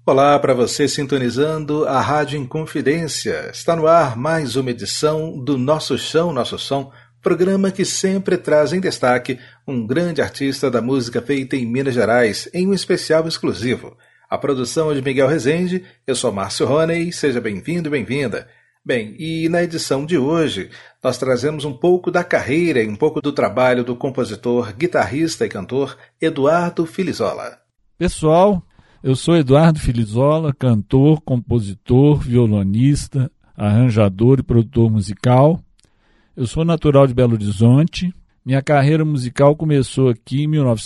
Olá para você sintonizando a Rádio Inconfidência. Está no ar mais uma edição do Nosso Chão, Nosso Som, programa que sempre traz em destaque um grande artista da música feita em Minas Gerais, em um especial exclusivo. A produção é de Miguel Rezende, eu sou Márcio Roney, seja bem-vindo e bem-vinda. Bem, e na edição de hoje nós trazemos um pouco da carreira e um pouco do trabalho do compositor, guitarrista e cantor Eduardo Filizola. Pessoal, eu sou Eduardo Filizola, cantor, compositor, violonista, arranjador e produtor musical. Eu sou natural de Belo Horizonte. Minha carreira musical começou aqui em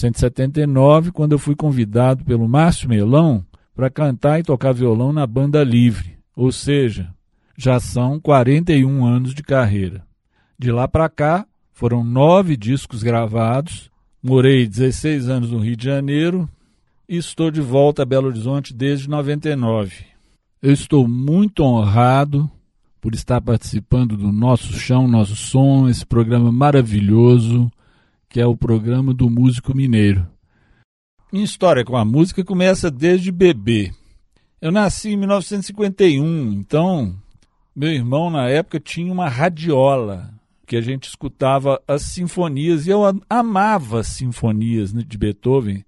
1979, quando eu fui convidado pelo Márcio Melão para cantar e tocar violão na Banda Livre, ou seja, já são 41 anos de carreira. De lá para cá, foram 9 discos gravados, morei 16 anos no Rio de Janeiro e estou de volta a Belo Horizonte desde 99. Eu estou muito honrado por estar participando do Nosso Chão, Nosso Som, esse programa maravilhoso, que é o programa do músico mineiro. Minha história com a música começa desde bebê. Eu nasci em 1951, então meu irmão, na época, tinha uma radiola, que a gente escutava as sinfonias, e eu amava as sinfonias de Beethoven.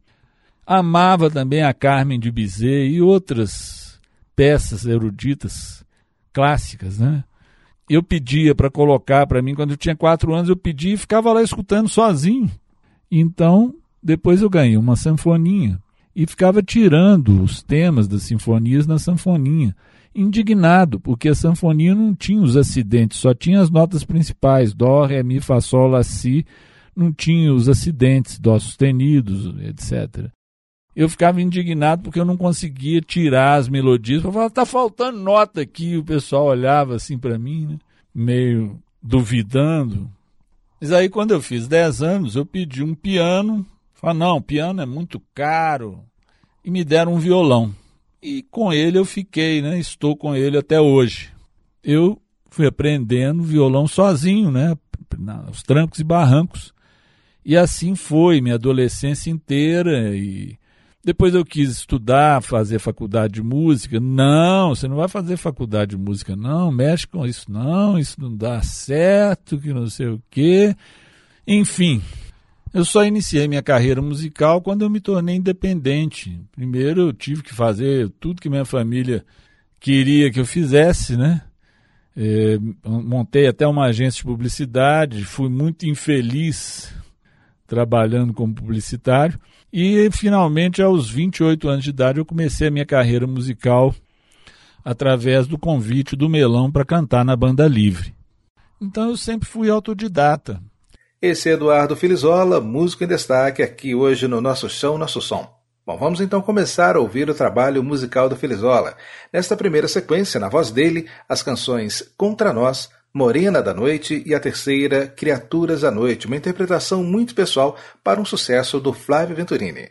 Amava também a Carmen de Bizet e outras peças eruditas clássicas, né? Eu pedia para colocar para mim, quando eu tinha 4 anos, eu pedia e ficava lá escutando sozinho. Então, depois eu ganhei uma sanfoninha e ficava tirando os temas das sinfonias na sanfoninha. Indignado, porque a sanfonia não tinha os acidentes, só tinha as notas principais, dó, ré, mi, fá, sol, lá, si, não tinha os acidentes, dó sustenidos, etc. Eu ficava indignado porque eu não conseguia tirar as melodias, eu falava, tá faltando nota aqui, o pessoal olhava assim para mim, né, meio duvidando. Mas aí quando eu fiz 10 anos, eu pedi um piano, falei, não, piano é muito caro, e me deram um violão. E com ele eu fiquei, né? Estou com ele até hoje. Eu fui aprendendo violão sozinho, né? Aos trancos e barrancos. E assim foi minha adolescência inteira. E depois eu quis estudar, fazer faculdade de música. Não, você não vai fazer faculdade de música, não. Mexe com isso, não. Isso não dá certo, que não sei o quê. Enfim. Eu só iniciei minha carreira musical quando eu me tornei independente. Primeiro eu tive que fazer tudo que minha família queria que eu fizesse, né? Montei até uma agência de publicidade, fui muito infeliz trabalhando como publicitário. E finalmente, aos 28 anos de idade, eu comecei a minha carreira musical através do convite do Melão para cantar na Banda Livre. Então eu sempre fui autodidata. Esse é Eduardo Filizola, músico em destaque aqui hoje no Nosso Chão, Nosso Som. Bom, vamos então começar a ouvir o trabalho musical do Filizola. Nesta primeira sequência, na voz dele, as canções Contra Nós, Morena da Noite e a terceira, Criaturas à Noite, uma interpretação muito pessoal para um sucesso do Flávio Venturini.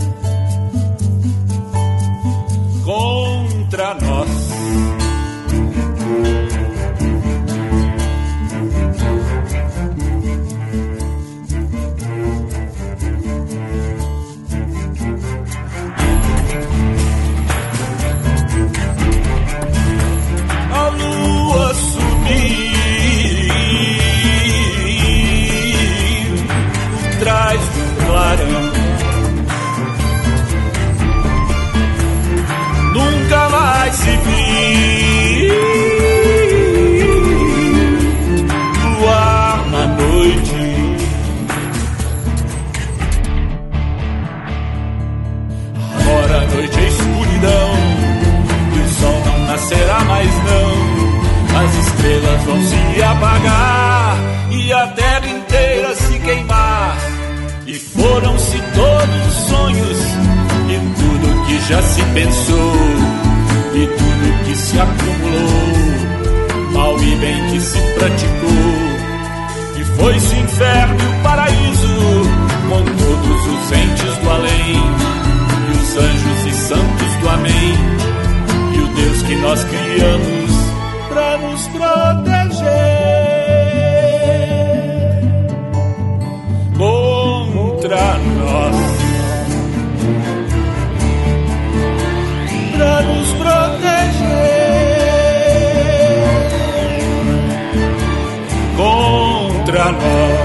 Contra nós mais não. As estrelas vão se apagar e a terra inteira se queimar. E foram-se todos os sonhos e tudo que já se pensou e tudo que se acumulou, mal e bem que se praticou. E foi-se o inferno e o paraíso, com todos os entes do além, e os anjos e santos do amém, e o Deus que nós criamos pra nos proteger contra nós, pra nos proteger contra nós.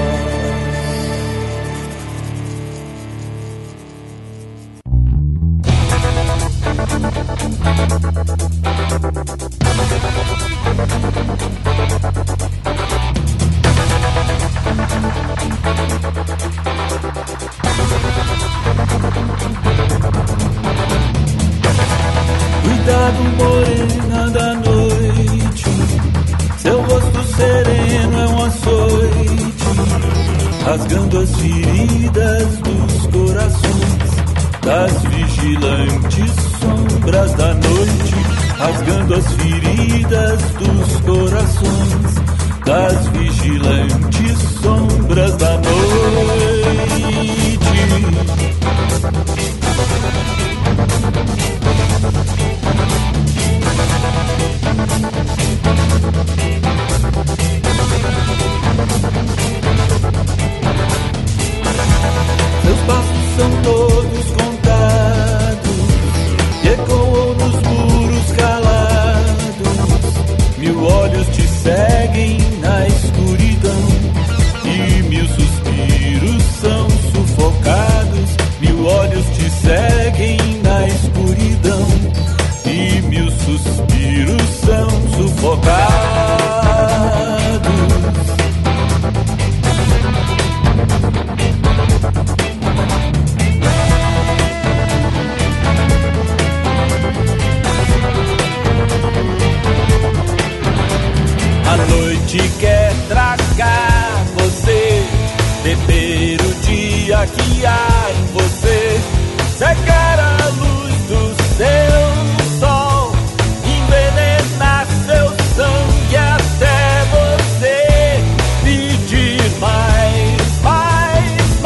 Cuidado, morena da noite, seu rosto sereno é um açoite, rasgando as feridas dos corações das vigilantes sombras da noite, rasgando as feridas dos corações das vigilantes sombras da noite. Seus passos são todos contados e ecoam nos muros calados. 1000 olhos te seguem na escuridão e 1000 suspiros são sufocados. 1000 olhos te seguem na escuridão e 1000 suspiros são sufocados. A noite quer tragar você, beber o dia que há em você, cegar a luz do seu sol, envenenar seu sangue até você pedir mais, mais,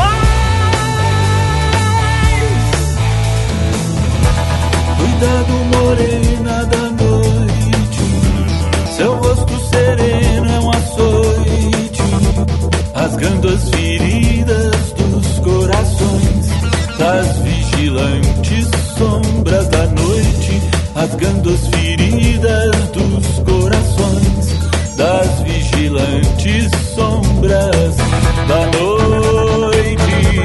mais. Cuidado, morena da noite, seu rosto sereno é um açoite, rasgando as feridas dos corações das vigilantes sombras da noite, rasgando as feridas dos corações das vigilantes sombras da noite.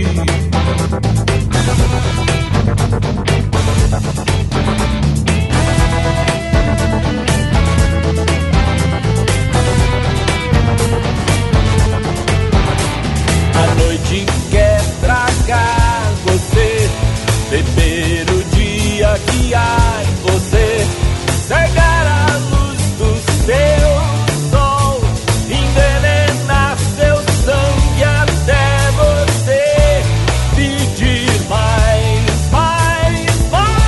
A noite quer tragar você, beber o dia que há em você, cegar a luz do seu sol, envenenar seu sangue até você pedir mais, mais,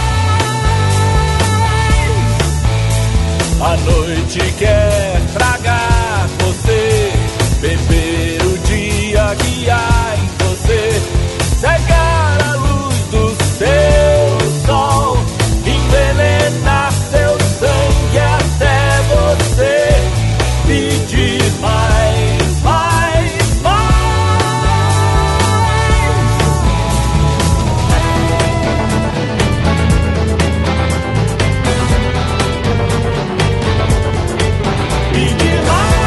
mais. A noite quer tragar você, beber o dia que há em você, cegar a luz do seu sol, envenenar seu sangue até você pedir mais, mais, mais. Pedir mais.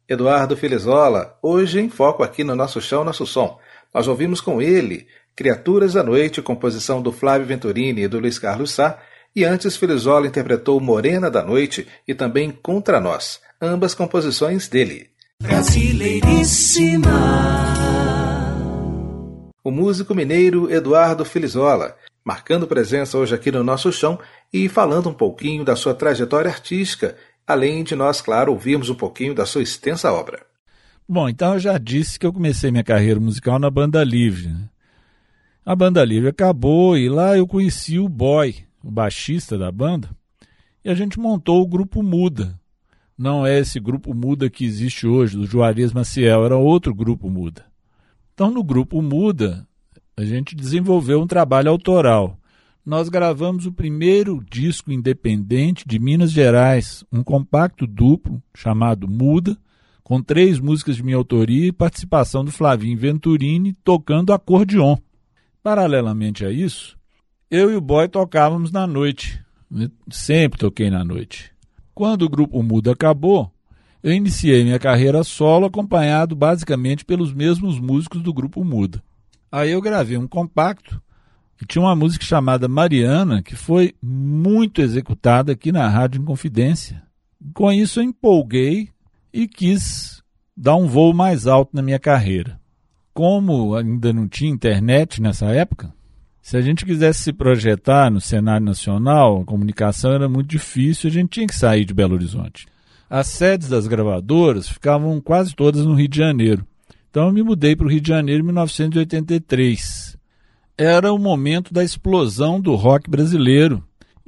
Eduardo Filizola, hoje em foco aqui no Nosso Chão, Nosso Som. Nós ouvimos com ele Criaturas da Noite, composição do Flávio Venturini e do Luiz Carlos Sá, e antes Filizola interpretou Morena da Noite e também Contra Nós, ambas composições dele. Brasileiríssima. O músico mineiro Eduardo Filizola, marcando presença hoje aqui no Nosso Chão e falando um pouquinho da sua trajetória artística, além de nós, claro, ouvirmos um pouquinho da sua extensa obra. Bom, então eu já disse que eu comecei minha carreira musical na Banda Livre, né? A Banda Livre acabou e lá eu conheci o Boy, o baixista da banda, e a gente montou o Grupo Muda. Não é esse Grupo Muda que existe hoje, do Juarez Maciel, era outro Grupo Muda. Então, no Grupo Muda, a gente desenvolveu um trabalho autoral. Nós gravamos o primeiro disco independente de Minas Gerais, um compacto duplo chamado Muda, com 3 músicas de minha autoria e participação do Flavinho Venturini tocando acordeon. Paralelamente a isso, eu e o Boy tocávamos na noite. Eu sempre toquei na noite. Quando o Grupo Muda acabou, eu iniciei minha carreira solo acompanhado basicamente pelos mesmos músicos do Grupo Muda. Aí eu gravei um compacto que tinha uma música chamada Mariana, que foi muito executada aqui na Rádio Inconfidência. Com isso eu empolguei e quis dar um voo mais alto na minha carreira. Como ainda não tinha internet nessa época, se a gente quisesse se projetar no cenário nacional, a comunicação era muito difícil, a gente tinha que sair de Belo Horizonte. As sedes das gravadoras ficavam quase todas no Rio de Janeiro. Então eu me mudei para o Rio de Janeiro em 1983. Era o momento da explosão do rock brasileiro.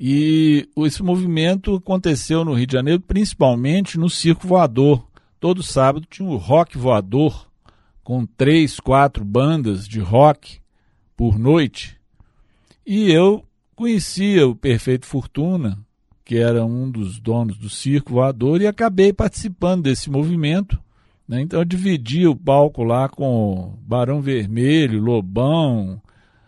E esse movimento aconteceu no Rio de Janeiro principalmente no Circo Voador. Todo sábado tinha o Rock Voador, com 3, 4 bandas de rock por noite. E eu conhecia o Perfeito Fortuna, que era um dos donos do Circo Voador, e acabei participando desse movimento, né? Então eu dividia o palco lá com Barão Vermelho, Lobão,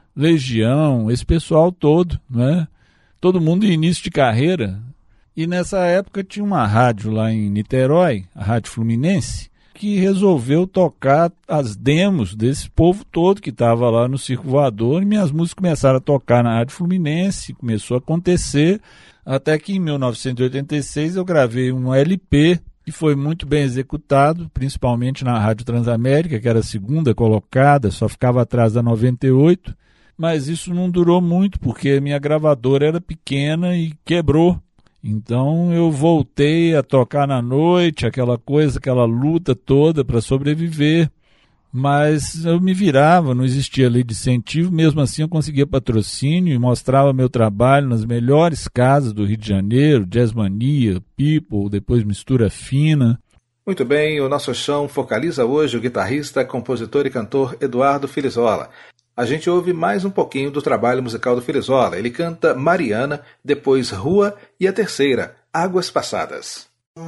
Legião, esse pessoal todo, né? Todo mundo em início de carreira. E nessa época tinha uma rádio lá em Niterói, a Rádio Fluminense, que resolveu tocar as demos desse povo todo que estava lá no Circo Voador, e minhas músicas começaram a tocar na Rádio Fluminense, começou a acontecer, até que em 1986 eu gravei um LP que foi muito bem executado, principalmente na Rádio Transamérica, que era a segunda colocada, só ficava atrás da 98, mas isso não durou muito, porque a minha gravadora era pequena e quebrou. Então eu voltei a tocar na noite, aquela coisa, aquela luta toda para sobreviver, mas eu me virava, não existia lei de incentivo, mesmo assim eu conseguia patrocínio e mostrava meu trabalho nas melhores casas do Rio de Janeiro, Jazzmania, People, depois Mistura Fina. Muito bem, o Nosso Chão focaliza hoje o guitarrista, compositor e cantor Eduardo Filizola. A gente ouve mais um pouquinho do trabalho musical do Filizola. Ele canta Mariana, depois Rua e a terceira, Águas Passadas.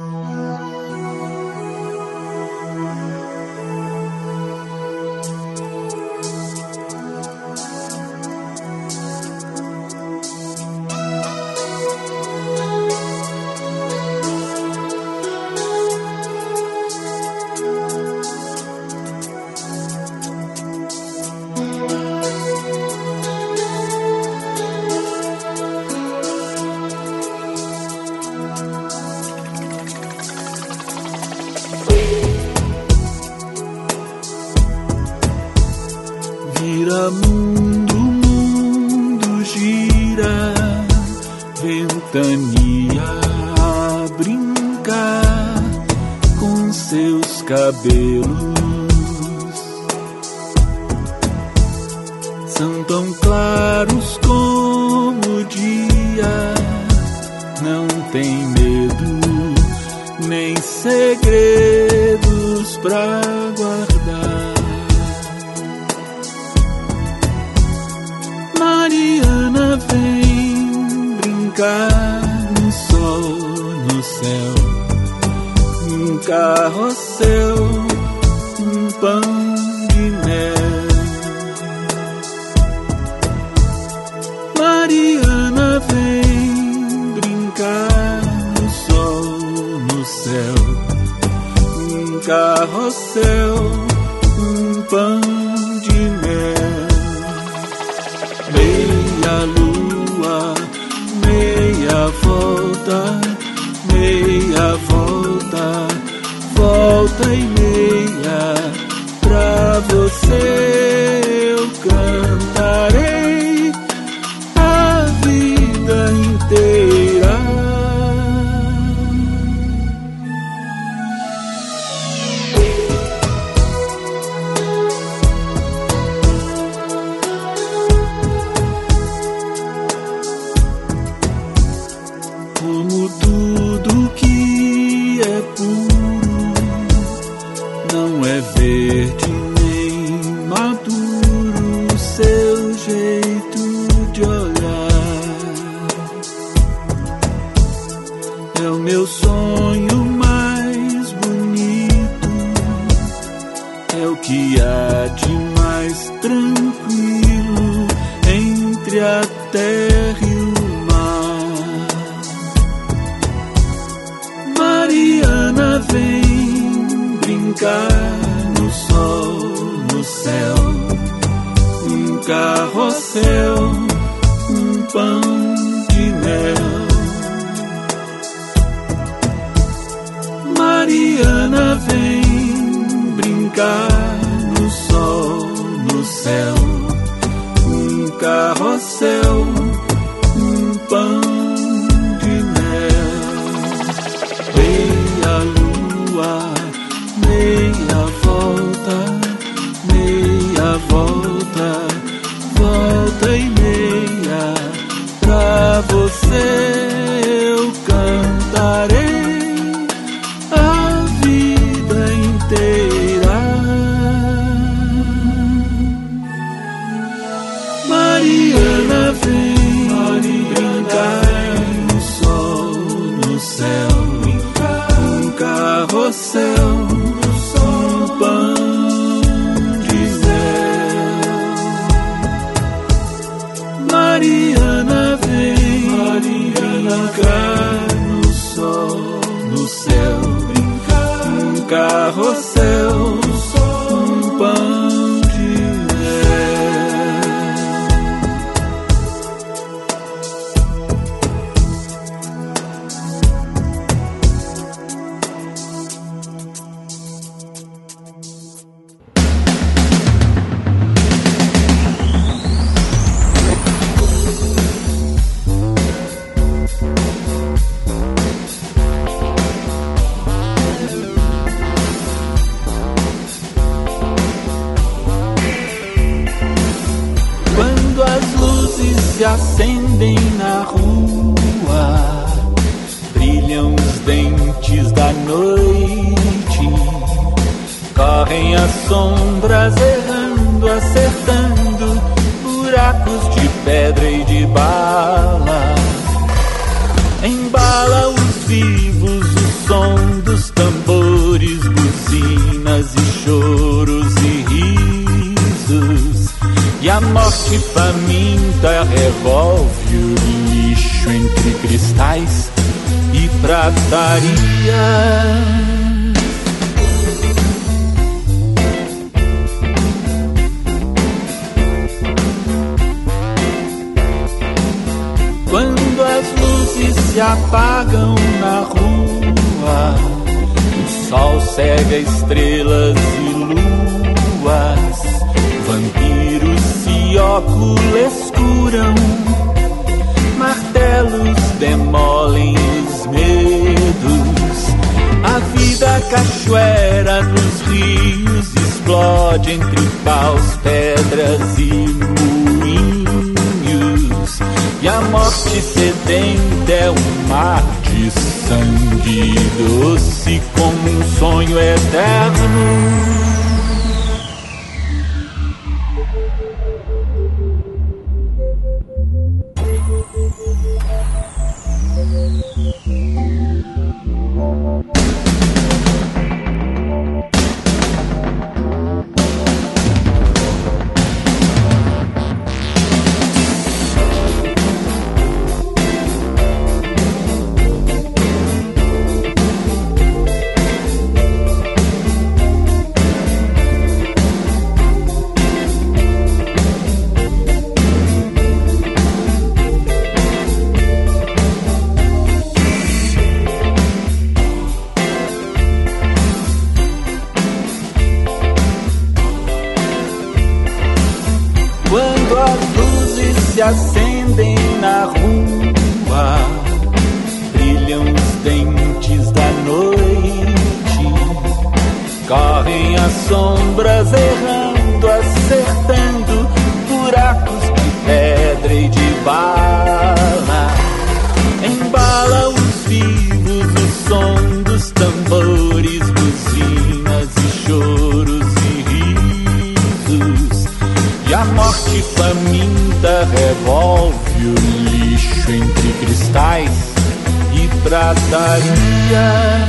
Mundo gira, ventania a brincar com seus cabelos. São tão claros como o dia, não tem medo nem segredos pra guardar. Mariana vem brincar no sol, no céu, um carrossel, um pão de mel. Mariana vem brincar no sol, no céu, um carrossel, pão de mel. Meia lua, meia volta, volta e meia. Pra você eu cantarei a vida inteira. Como tudo que é puro não é verde nem maduro, seu jeito de olhar é o meu sonho mais bonito, é o que há de mais tranquilo entre a terra e o mar. Mariana vem brincar no sol, no céu, carrossel, pão de mel. Mariana vem brincar no sol, no céu, carrossel, pão de mel. Meia lua, meia volta, volta e meia. Pra você eu cantarei a vida inteira. Mariana vem brincar no sol, no céu, carrossel, pão de mel. Mariana vem brincar no sol, no céu, carrossel, pão de mel. Se acendem na rua, brilham os dentes da noite, correm as sombras errando, acertando buracos de pedra e de bala. Embala os vivos o som dos tambores, buzinas e choros e risos. E a morte faminta revolve o lixo entre cristais e prataria. Quando as luzes se apagam na rua, o sol cega estrelas e luas, vampiros se oculescuram, martelos demolem os medos. A vida cachoeira nos rios explode entre paus, pedras e moinhos. E a morte sedenta é um mar de sangue doce como um sonho eterno. acendem na rua, brilham os dentes da noite, correm as sombras errando, acertando buracos de pedra e de bala. Embala os vivos o som dos tambores, buzinas e choros e risos, e a morte faminta revolve o lixo entre cristais e prataria.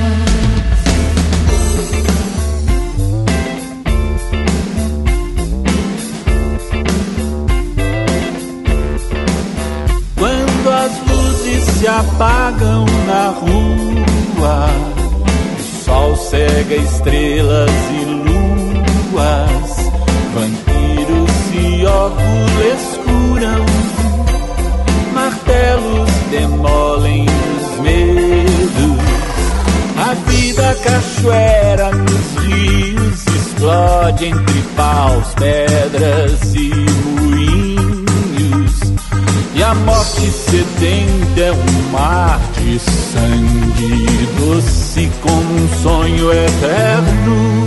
Quando as luzes se apagam na rua, o sol cega estrelas e luas, vampiros se óculos-escuram, martelos demolem os medos. A vida cachoeira nos rios explode entre paus, pedras e moinhos, e a morte sedenta é um mar de sangue doce como um sonho eterno.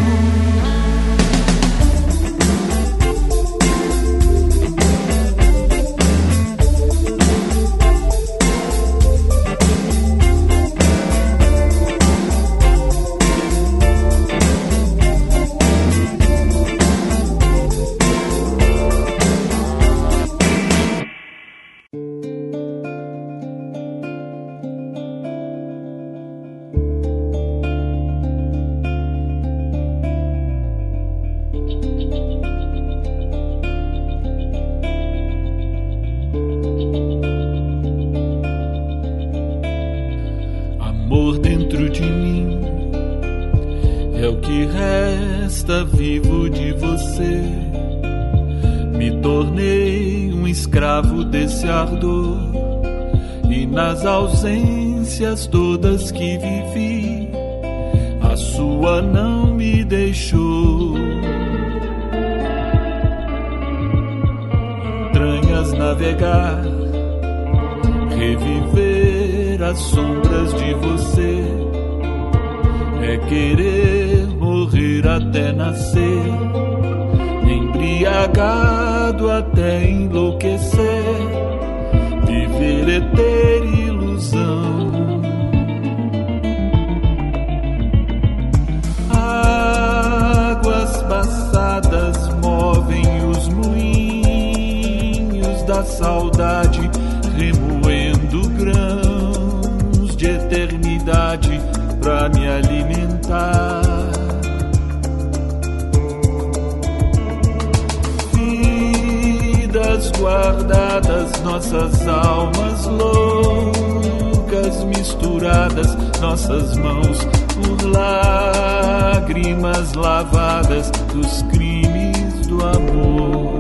Amor dentro de mim é o que resta vivo de você. Me tornei um escravo desse ardor, e nas ausências todas que vivi, a sua não me deixou. Entranhas navegar, reviver as sombras de você, é querer morrer até nascer, embriagado até enlouquecer, viver é ter ilusão. Águas passadas movem os moinhos da saudade, remoendo grãos de eternidade pra me alimentar. Vidas guardadas, nossas almas loucas misturadas, nossas mãos por lágrimas lavadas dos crimes do amor.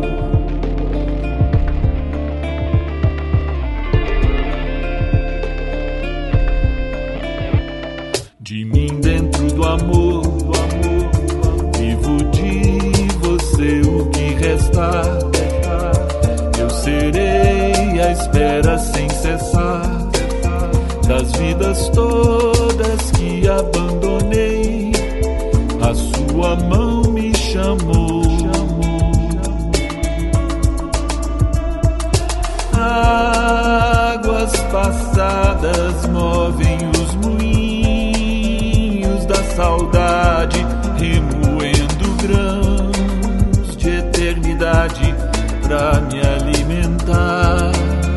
De mim dentro do amor, vivo de você o que restar. Eu serei a espera sem cessar das vidas todas que abandonei. A sua mão me chamou. Águas passadas movem os moinhos da saudade, remoendo grãos de eternidade pra me alimentar.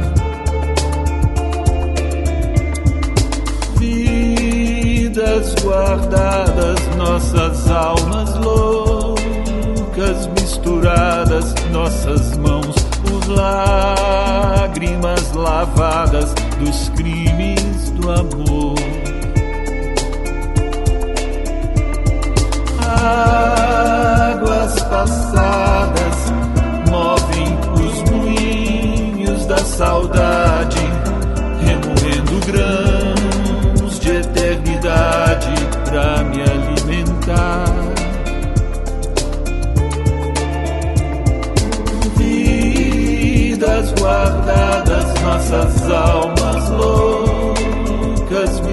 Vidas guardadas, nossas almas loucas misturadas, nossas mãos por lágrimas lavadas dos crimes do amor. Águas passadas movem os moinhos da saudade, remoendo grãos de eternidade pra me alimentar. Vidas guardadas,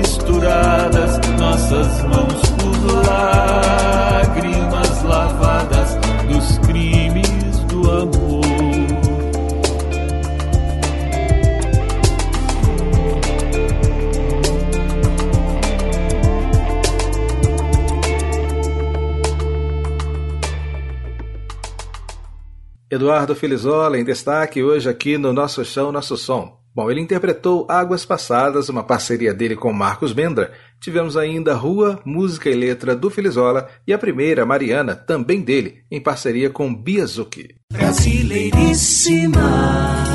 misturadas, nossas mãos por lágrimas lavadas dos crimes do amor. Eduardo Filizola em destaque hoje aqui no Nosso Chão, Nosso Som. Bom, ele interpretou Águas Passadas, uma parceria dele com Marcos Mendra. Tivemos ainda Rua, música e letra do Filizola, e a primeira, Mariana, também dele, em parceria com Bia Zucchi. Brasileiríssima.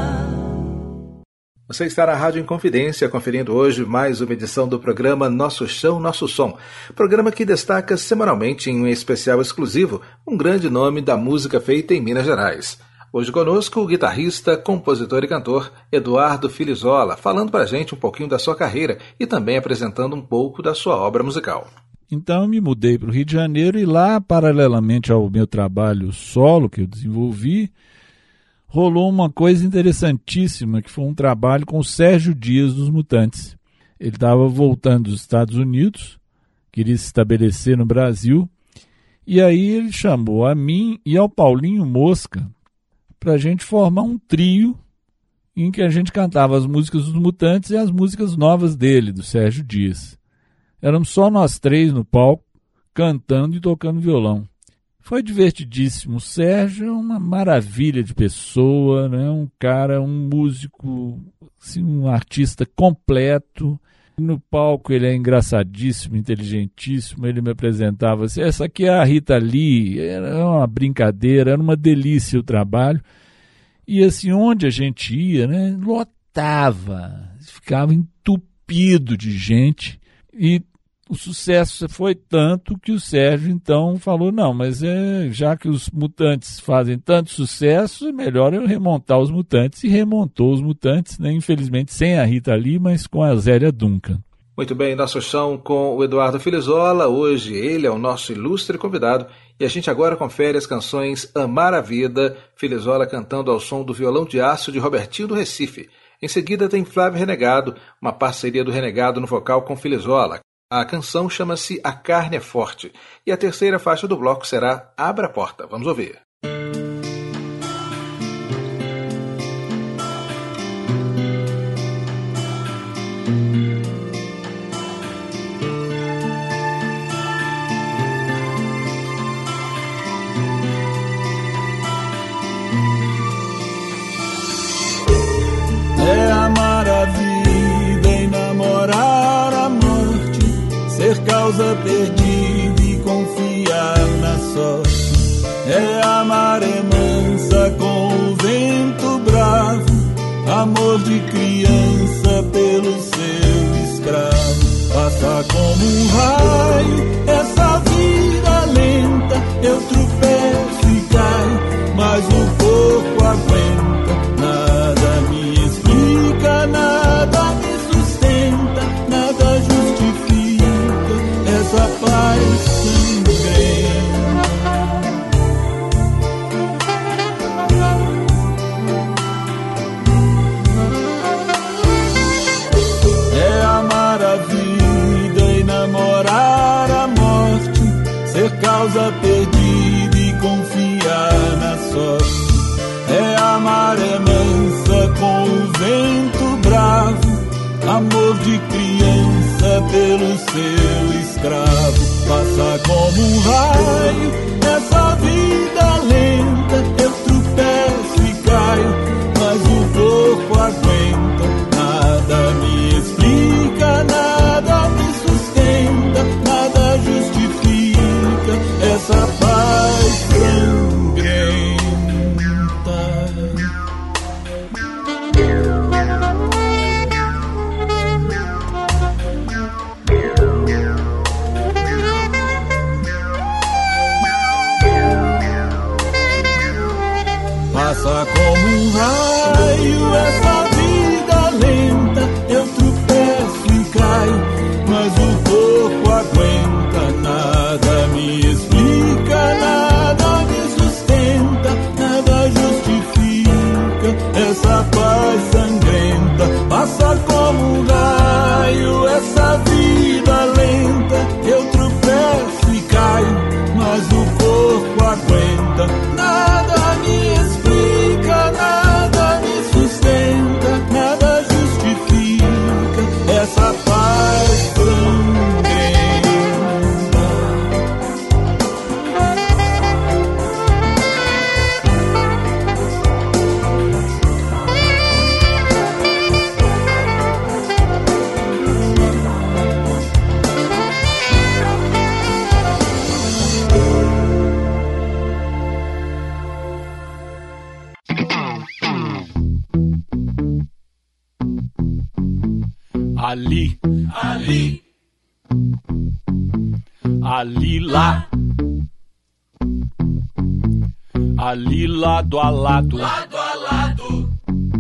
Você está na Rádio Inconfidência, conferindo hoje mais uma edição do programa Nosso Chão, Nosso Som. Programa que destaca semanalmente, em um especial exclusivo, um grande nome da música feita em Minas Gerais. Hoje conosco o guitarrista, compositor e cantor Eduardo Filizola, falando pra gente um pouquinho da sua carreira e também apresentando um pouco da sua obra musical. Então eu me mudei para o Rio de Janeiro e lá, paralelamente ao meu trabalho solo que eu desenvolvi, rolou uma coisa interessantíssima, que foi um trabalho com o Sérgio Dias dos Mutantes. Ele estava voltando dos Estados Unidos, queria se estabelecer no Brasil, e aí ele chamou a mim e ao Paulinho Mosca para a gente formar um trio em que a gente cantava as músicas dos Mutantes e as músicas novas dele, do Sérgio Dias. Éramos só nós três no palco, cantando e tocando violão. Foi divertidíssimo. O Sérgio é uma maravilha de pessoa, né? Um cara, um músico, assim, um artista completo. No palco ele é engraçadíssimo, inteligentíssimo. Ele me apresentava assim, essa aqui é a Rita Lee. Era uma brincadeira, era uma delícia o trabalho. E assim, onde a gente ia, né? Lotava, ficava entupido de gente. E o sucesso foi tanto que o Sérgio então falou, não, mas já que os Mutantes fazem tanto sucesso, é melhor eu remontar os Mutantes, e remontou os Mutantes, né? Infelizmente sem a Rita Lee, mas com a Zélia Duncan. Muito bem, Nosso Chão com o Eduardo Filizola. Hoje ele é o nosso ilustre convidado e a gente agora confere as canções Amar a Vida, Filizola cantando ao som do violão de aço de Robertinho do Recife. Em seguida tem Flávio Renegado, uma parceria do Renegado no vocal com Filizola. A canção chama-se A Carne é Forte e a terceira faixa do bloco será Abra a Porta. Vamos ouvir. É amar a vida e namorar a morte, ser causa perdida e confiar na sorte. É a maré mansa com o vento bravo, amor de criança pelo seu escravo. Passa como um raio essa vida lenta, eu tropeço e caio, mas o corpo aguenta. Nada me explica, nada me sustenta, nada justifica essa paz sangrenta. É amar a vida e namorar a morte, ser causa perdida e confiar na sorte. É a maré mansa com o vento bravo, amor de criança pelo seu escravo. Passa como um raio essa vida lenta, eu tropeço e caio, mas o corpo aguenta. Nada me explica, nada me sustenta, nada justifica essa paz sangrenta. Ali, ali, ali lá, ali lado a lado, lado a lado.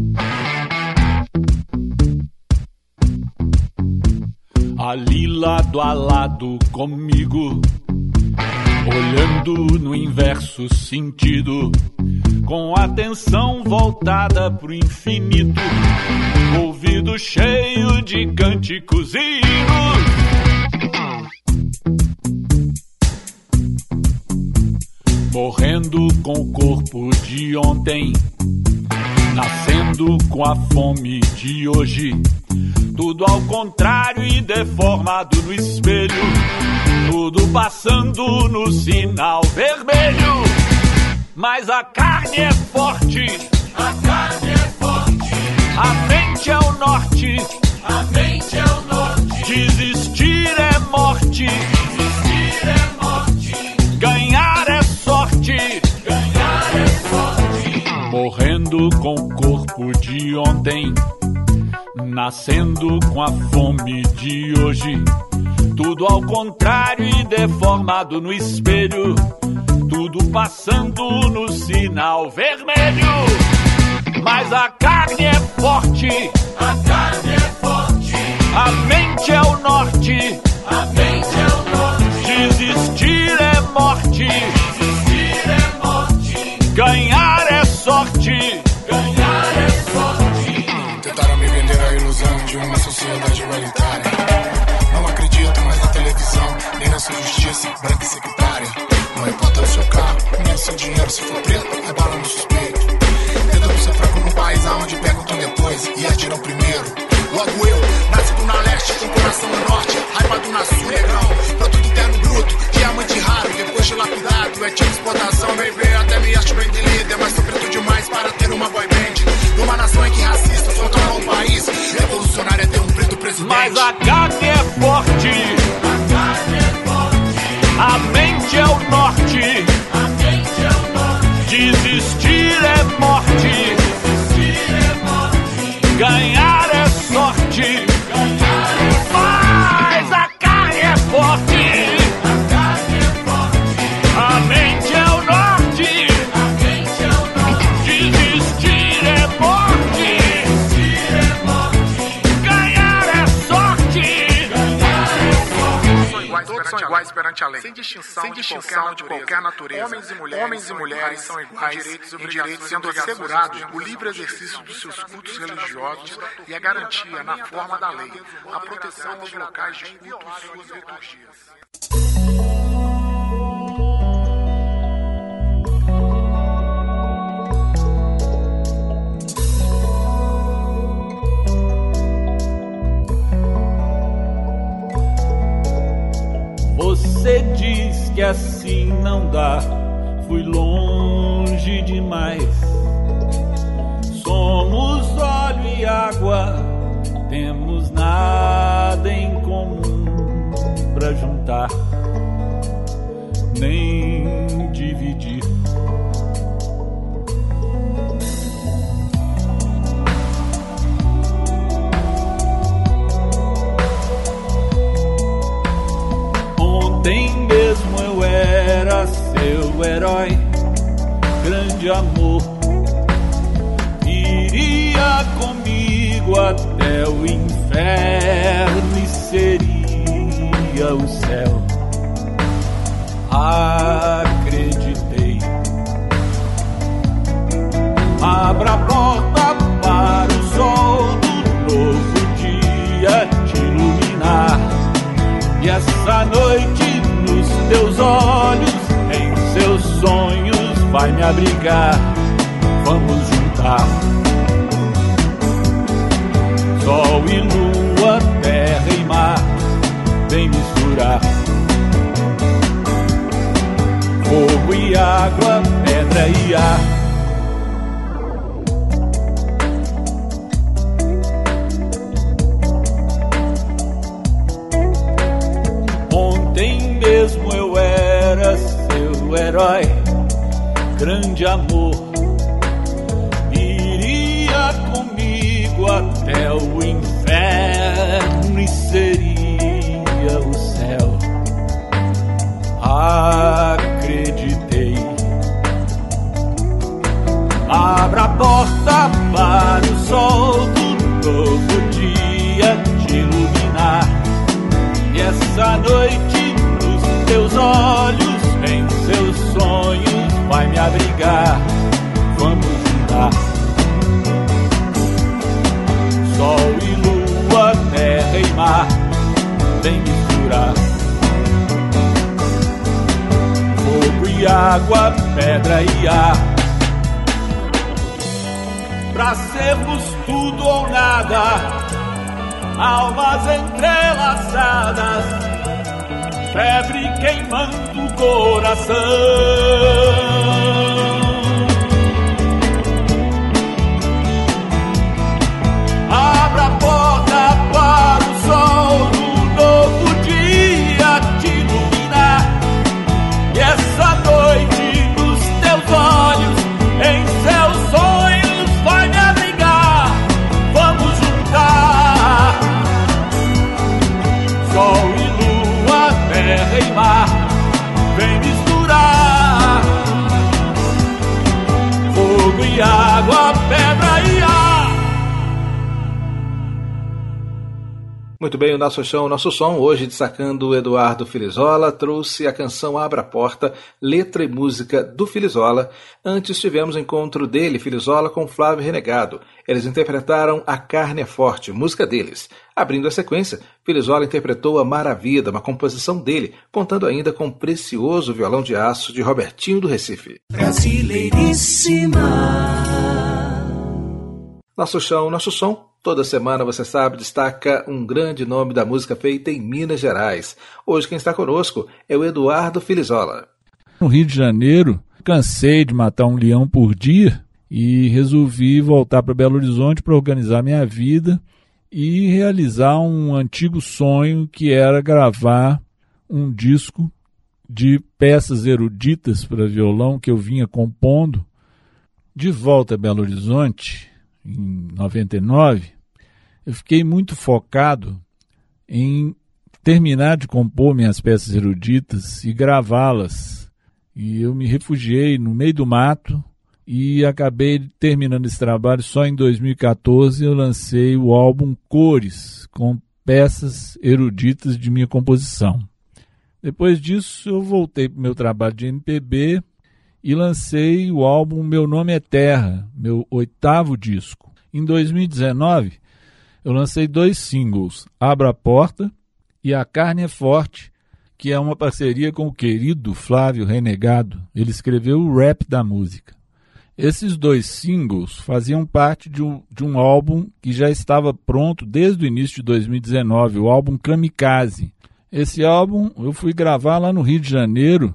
Ali lado a lado comigo, olhando no inverso sentido, com atenção voltada pro infinito, ouvido cheio de cânticos e hinos. Morrendo com o corpo de ontem, nascendo com a fome de hoje, tudo ao contrário e deformado no espelho, tudo passando no sinal vermelho. Mas a carne é forte, a carne é forte, a mente é o norte, a mente é o norte. Desistir é morte, desistir é morte. Ganhar é sorte, ganhar é sorte. Morrendo com o corpo de ontem, nascendo com a fome de hoje, tudo ao contrário e deformado no espelho, tudo passando no sinal vermelho. Mas a carne é forte, a carne é forte, a mente é o norte, a mente é o norte. Desistir é morte, desistir é morte. Ganhar é sorte, ganhar é sorte. Tentaram me vender a ilusão de uma sociedade igualitária. Não acredito mais na televisão, nem na sua justiça branca e secretária. Não importa o seu carro, nem o seu dinheiro, se for preto, é bala no suspeito. Tentando ser fraco num país aonde perguntam depois e atiram primeiro. Logo eu, nascido na leste, com coração no norte, hypado na sul, negrão. Produto terno bruto, diamante raro, depois de lapidado. É tipo exportação, baby, até me acho bem de líder, mas sou preto demais para ter uma boy band. Numa nação em que racistas vão tomar um país, revolucionário é ter um preto presidente. Mas a carne é forte, a carne é forte, a mente é o norte, a mente é o norte. Desistir é morte, desistir é morte. Ganhar é sorte, ganhar é sorte. Mas a carne é forte, a carne é forte, a mente é o norte, a mente é o norte. Desistir é morte, desistir é morte. Ganhar é sorte, ganhar é sorte. Todos são iguais perante a lei, sem distinção de qualquer natureza. Homens e mulheres são iguais em direitos, sendo assegurados o livre exercício dos seus cultos religiosos e a garantia, na forma da lei, a proteção aos locais de culto e suas liturgias. Você diz que assim não dá, fui longe demais. Somos óleo e água, temos nada em comum pra juntar, nem dividir. Ontem mesmo eu era seu herói, grande amor. Iria comigo até o inferno e seria o céu. Acreditei. Abra a porta para o sol do novo dia te iluminar. E essa noite nos teus olhos, em seus sonhos vai me abrigar. Vamos juntar sol e lua, terra e mar, vem misturar fogo e água, pedra e ar. Ontem mesmo eu era seu herói, grande amor. Iria comigo até o inferno seria o céu. Acreditei. Abra a porta para o sol do novo dia te iluminar. E essa noite nos teus olhos, em seus sonhos, vai me abrigar. Vamos juntar sol e lua, terra e mar, vem misturar fogo e água, pedra e ar, pra sermos tudo ou nada, almas entrelaçadas, febre queimando o coração. Abra a porta para o sol do novo dia te iluminar. E essa noite nos teus olhos, em seus sonhos, vai me abrigar. Vamos juntar sol e lua, terra e mar, vem misturar fogo e água, pedra e ar. Muito bem, o Nosso Chão, Nosso Som, hoje destacando o Eduardo Filizola, trouxe a canção Abra a Porta, letra e música do Filizola. Antes tivemos o encontro dele, Filizola, com Flávio Renegado. Eles interpretaram A Carne é Forte, música deles. Abrindo a sequência, Filizola interpretou Amar a Vida, uma composição dele, contando ainda com o precioso violão de aço de Robertinho do Recife. Brasileiríssima. Nosso Chão, Nosso Som. Toda semana, você sabe, destaca um grande nome da música feita em Minas Gerais. Hoje quem está conosco é o Eduardo Filizola. No Rio de Janeiro, cansei de matar um leão por dia e resolvi voltar para Belo Horizonte para organizar minha vida e realizar um antigo sonho, que era gravar um disco de peças eruditas para violão que eu vinha compondo. De volta a Belo Horizonte, em 99, eu fiquei muito focado em terminar de compor minhas peças eruditas e gravá-las. E eu me refugiei no meio do mato e acabei terminando esse trabalho. Só em 2014 eu lancei o álbum Cores, com peças eruditas de minha composição. Depois disso eu voltei para o meu trabalho de MPB e lancei o álbum Meu Nome é Terra, meu 8º disco. Em 2019, eu lancei 2 singles, Abra a Porta e A Carne é Forte, que é uma parceria com o querido Flávio Renegado. Ele escreveu o rap da música. Esses 2 singles faziam parte de um álbum que já estava pronto desde o início de 2019, o álbum Kamikaze. Esse álbum eu fui gravar lá no Rio de Janeiro,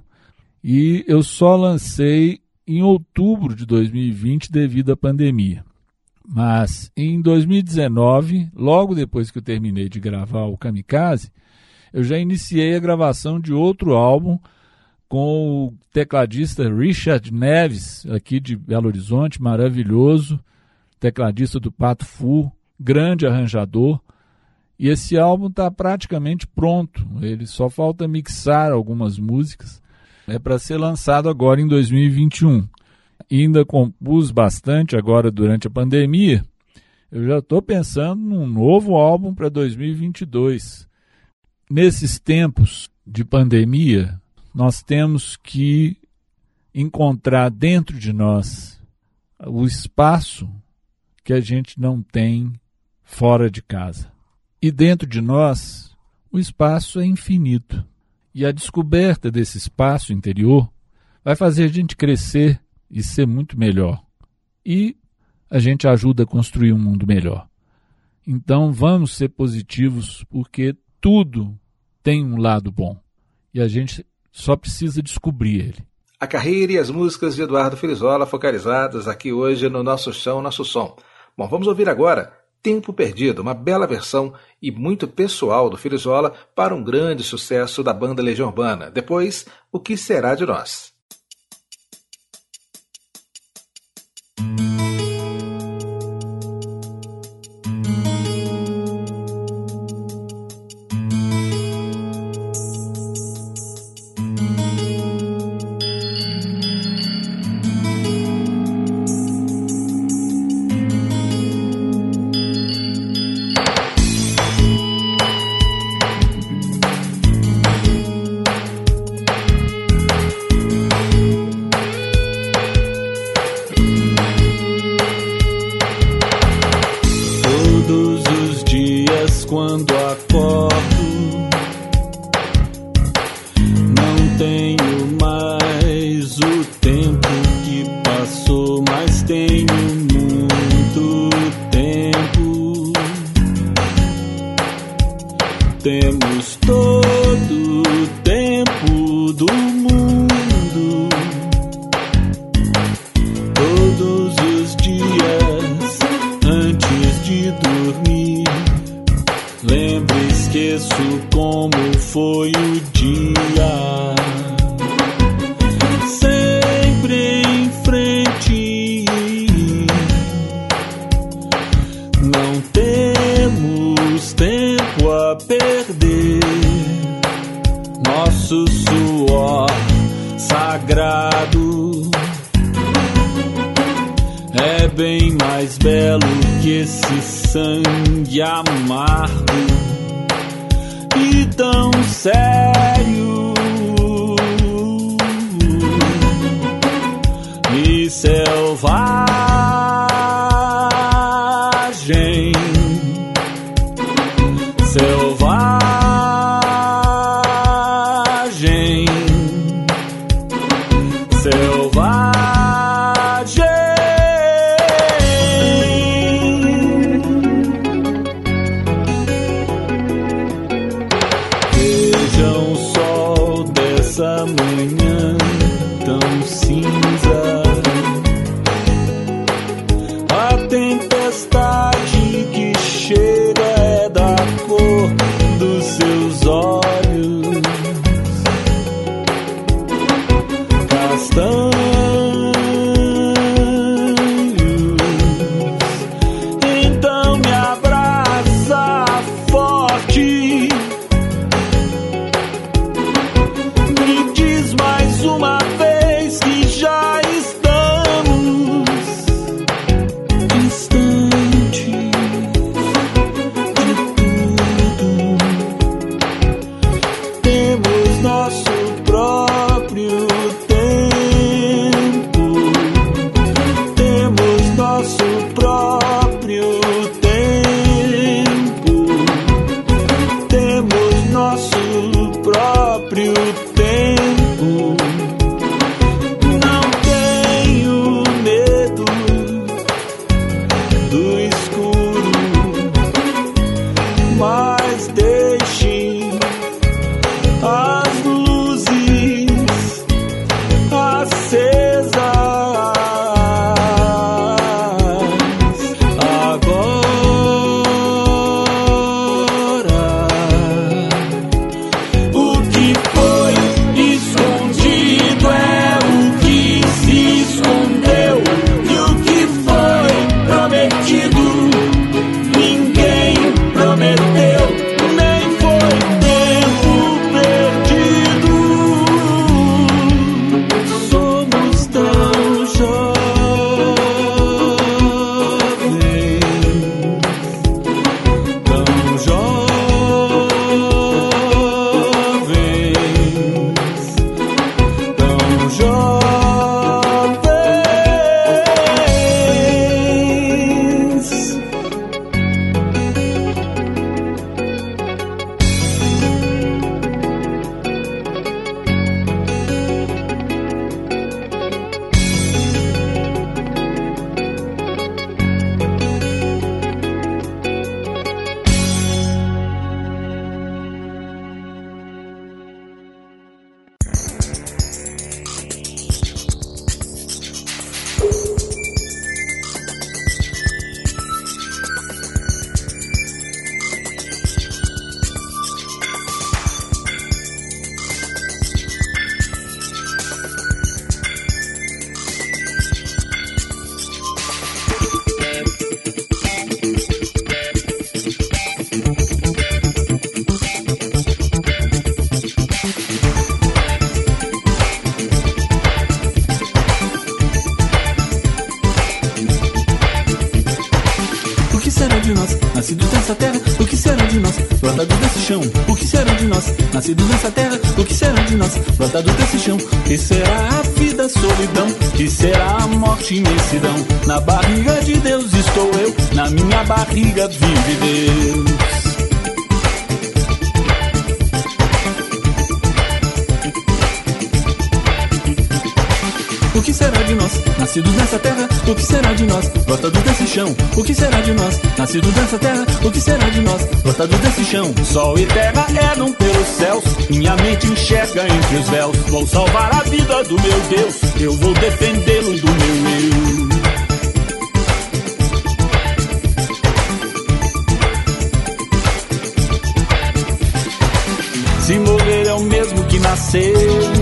e eu só lancei em outubro de 2020 devido à pandemia. Mas em 2019, logo depois que eu terminei de gravar o Kamikaze, eu já iniciei a gravação de outro álbum com o tecladista Richard Neves, aqui de Belo Horizonte, maravilhoso, tecladista do Pato Fu, grande arranjador. E esse álbum está praticamente pronto, ele só falta mixar algumas músicas. É para ser lançado agora em 2021. Ainda compus bastante agora durante a pandemia. Eu já estou pensando num novo álbum para 2022. Nesses tempos de pandemia, nós temos que encontrar dentro de nós o espaço que a gente não tem fora de casa. E dentro de nós, o espaço é infinito. E a descoberta desse espaço interior vai fazer a gente crescer e ser muito melhor. E a gente ajuda a construir um mundo melhor. Então vamos ser positivos, porque tudo tem um lado bom. E a gente só precisa descobrir ele. A carreira e as músicas de Eduardo Filizola focalizadas aqui hoje no Nosso Chão, Nosso Som. Bom, vamos ouvir agora Tempo Perdido, uma bela versão e muito pessoal do Filizola para um grande sucesso da banda Legião Urbana. Depois, O Que Será de Nós? Temos todo o tempo do mundo, todos os dias antes de dormir. Lembro, esqueço como foi o dia. Sempre em frente, não temos tempo a perder. Nosso suor sagrado é bem mais belo que esse sangue amargo e tão sério e selvagem, selvagem, selvagem. Vejam o sol dessa manhã tão cinza, a tempestade que chega é da cor dos seus olhos castanhos. Então me abraça forte, me diz mais uma vez que já estamos distantes de tudo. Temos nosso próprio tempo, temos nosso próprio tempo, temos nosso próprio tempo. Não tenho medo do escuro, mas deixe as luzes acesas. Agora, o que foi escondido é o que se escondeu, e o que foi prometido ninguém prometeu, nem foi tempo perdido. Somos tão jovens, tão jovens, tão jovens. O que será de nós, nascidos nessa terra? O que será de nós, brotados desse chão? O que será de nós, nascidos nessa terra? O que será de nós, brotados desse chão? Que será a vida, solidão? Que será a morte, imensidão? Na barriga de Deus estou eu, na minha barriga vive Deus. O que será de nós, nascidos nessa terra, o que será de nós? Gostados desse chão, o que será de nós? Nascidos nessa terra, o que será de nós? Gostados desse chão. Sol e terra eram pelos céus, minha mente enxerga entre os véus. Vou salvar a vida do meu Deus, eu vou defendê-lo do meu eu. Se morrer é o mesmo que nascer,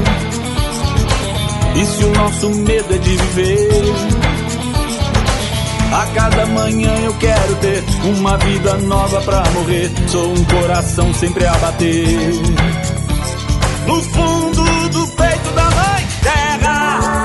e se o nosso medo é de viver, a cada manhã eu quero ter uma vida nova pra morrer. Sou um coração sempre a bater no fundo do peito da mãe terra.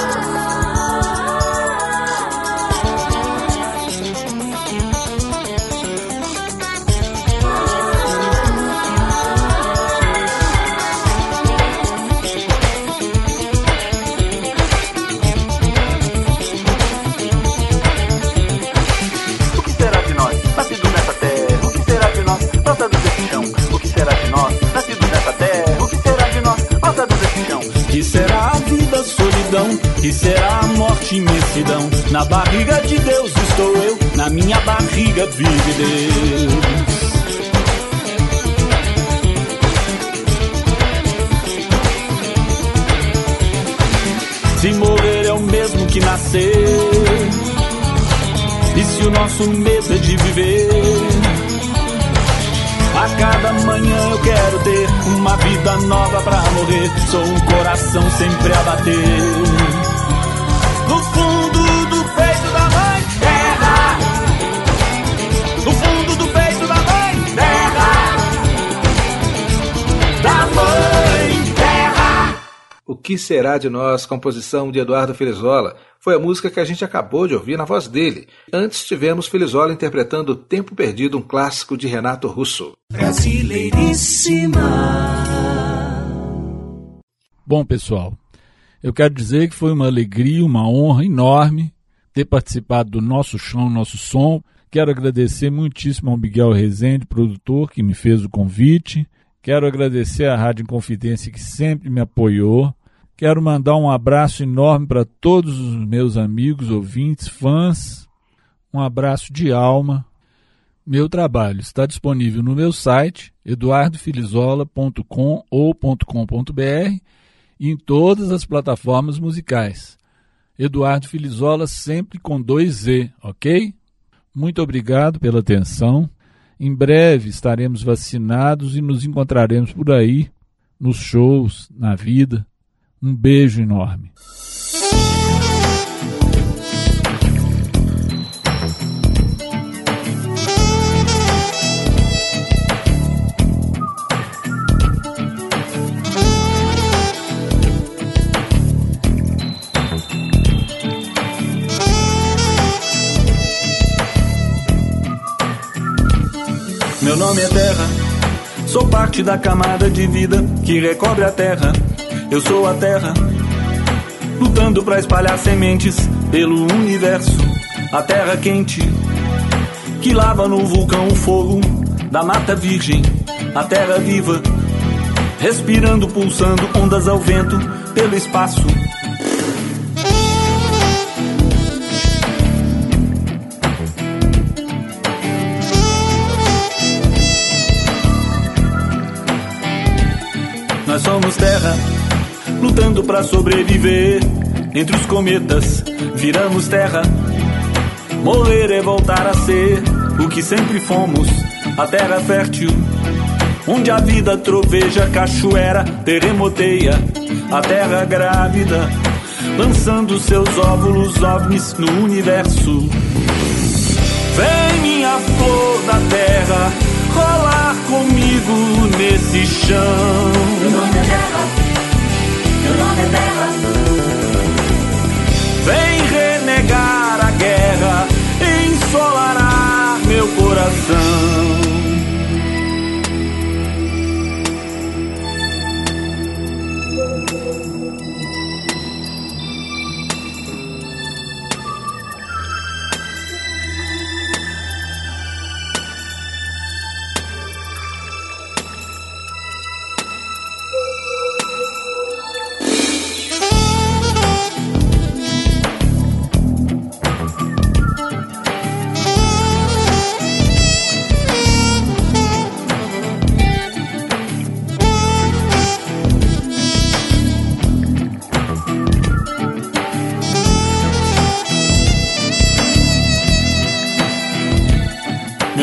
Que será a vida, solidão? Que será a morte, imensidão? Na barriga de Deus estou eu, na minha barriga vive Deus. Se morrer é o mesmo que nascer, e se o nosso medo é de viver, a cada manhã eu quero ter uma vida nova pra morrer. Sou um coração sempre a bater no fundo do peito da mãe terra, no fundo do peito da mãe terra, da mãe terra. O que será de nós, composição de Eduardo Filizola, foi a música que a gente acabou de ouvir na voz dele. Antes tivemos Filizola interpretando Tempo Perdido, um clássico de Renato Russo. Brasileiríssima. Bom, pessoal, eu quero dizer que foi uma alegria, uma honra enorme ter participado do Nosso Chão, Nosso Som. Quero agradecer muitíssimo ao Miguel Rezende, produtor, que me fez o convite. Quero agradecer à Rádio Inconfidência, que sempre me apoiou. Quero mandar um abraço enorme para todos os meus amigos, ouvintes, fãs. Um abraço de alma. Meu trabalho está disponível no meu site, eduardofilizola.com ou .com.br, e em todas as plataformas musicais. Eduardo Filizola sempre com 2 Z, ok? Muito obrigado pela atenção. Em breve estaremos vacinados e nos encontraremos por aí, nos shows, na vida. Um beijo enorme. Meu nome é Terra, sou parte da camada de vida que recobre a terra. Eu sou a terra, lutando pra espalhar sementes pelo universo. A terra quente, que lava no vulcão o fogo da mata virgem. A terra viva, respirando, pulsando ondas ao vento pelo espaço. Nós somos terra, lutando pra sobreviver entre os cometas. Viramos terra, morrer é voltar a ser o que sempre fomos. A terra fértil, onde a vida troveja, cachoeira, terremoteia. A terra grávida, lançando seus óvulos ovnis no universo. Vem minha flor da terra, rolar comigo nesse chão. Meu nome é terra, meu nome é terra. Vem renegar a guerra, ensolarar meu coração.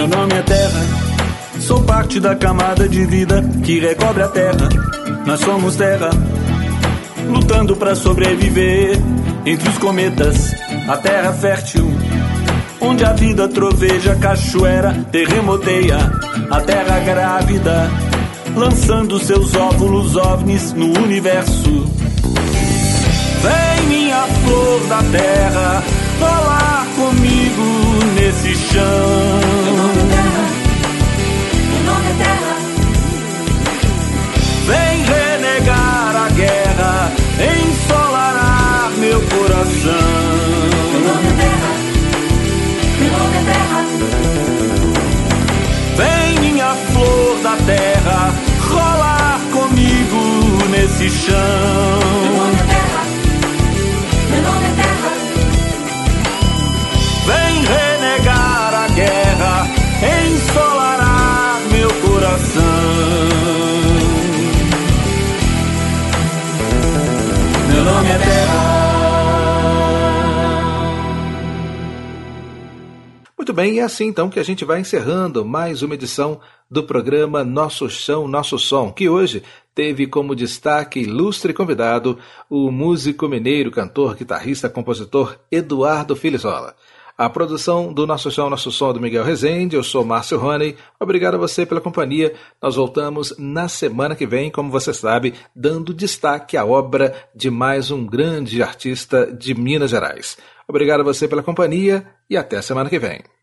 nome é terra, sou parte da camada de vida que recobre a terra. Nós somos terra, lutando pra sobreviver entre os cometas. A terra fértil, onde a vida troveja, cachoeira, terremoteia. A terra grávida, lançando seus óvulos ovnis no universo. Vem minha flor da terra, rolar comigo nesse chão. Meu nome é terra. Vem renegar a guerra, ensolarar meu coração. Meu nome é terra. Meu nome é terra. Vem minha flor da terra, rolar comigo nesse chão. Meu nome é terra. Meu nome é terra. Vem renegar a guerra, ensolarar meu coração. Meu nome é terra. Muito bem, é assim então que a gente vai encerrando mais uma edição do programa Nosso Chão, Nosso Som, que hoje teve como destaque ilustre convidado o músico mineiro, cantor, guitarrista, compositor Eduardo Filizola. A produção do Nosso Chão, Nosso Som do Miguel Rezende, eu sou Márcio Rony, obrigado a você pela companhia, nós voltamos na semana que vem, como você sabe, dando destaque à obra de mais um grande artista de Minas Gerais. Obrigado a você pela companhia e até a semana que vem.